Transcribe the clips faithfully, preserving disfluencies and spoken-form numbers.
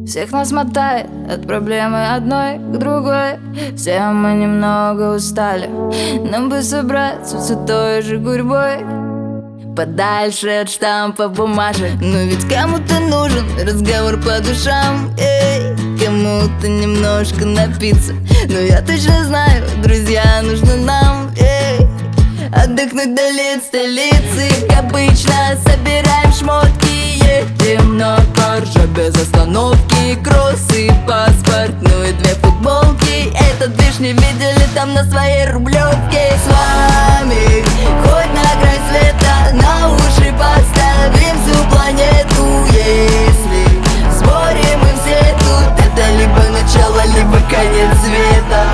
Всех нас мотает от проблемы одной к другой. Все мы немного устали, нам бы собраться все той же гурьбой, подальше от штампа бумажек. Но ведь кому-то нужен разговор по душам, эй, кому-то немножко напиться. Но я точно знаю, друзья, нужно нам, эй, отдохнуть вдали от столицы. Как обычно, собираем шмотки, едем на Коржа без остановки. Кроссы, паспорт, ну и две футболки. Этот движ не видели там на своей рублевке. С вами хоть на край света, на уши поставим всю планету. Если в сборе мы все тут, это либо начало, либо конец света.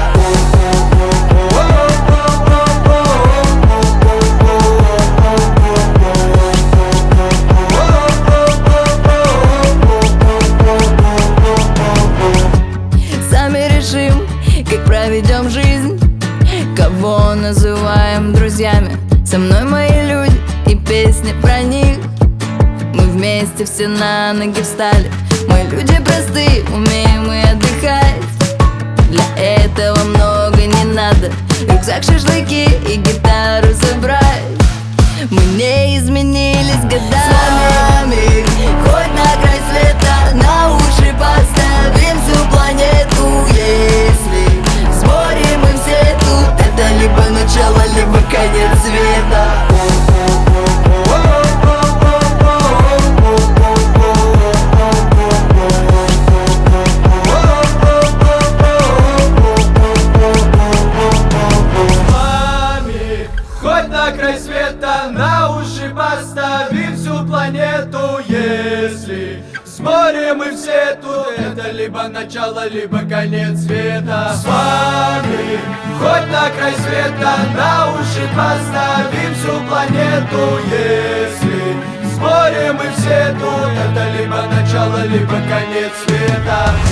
Как проведем жизнь, кого называем друзьями. Со мной мои люди и песни про них. Мы вместе все на ноги встали. Мы люди простые, умеем мы отдыхать. Для этого много не надо. Рюкзак, шашлыки и гитару забрать. Мы не изменились годами. Хоть на край света, на уши поставим всю планету. Если в сборе мы все тут, это либо начало, либо конец света. Хоть на край света, на уши поставим всю планету. Если в сборе мы все тут, это либо начало, либо конец света. С вами хоть на край света, на уши поставим всю планету. Если в сборе мы все тут, это либо начало, либо конец света.